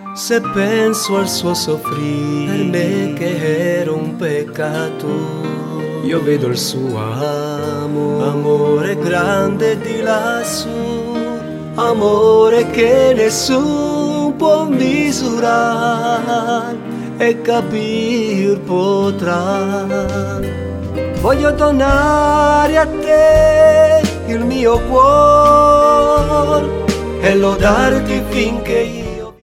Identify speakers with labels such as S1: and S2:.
S1: Se penso al suo soffrire, per me che era un peccato, io vedo il suo amore grande di lassù, amore che nessuno può misurare e capir potrà. Voglio donare a te il mio cuore e lodarti finché io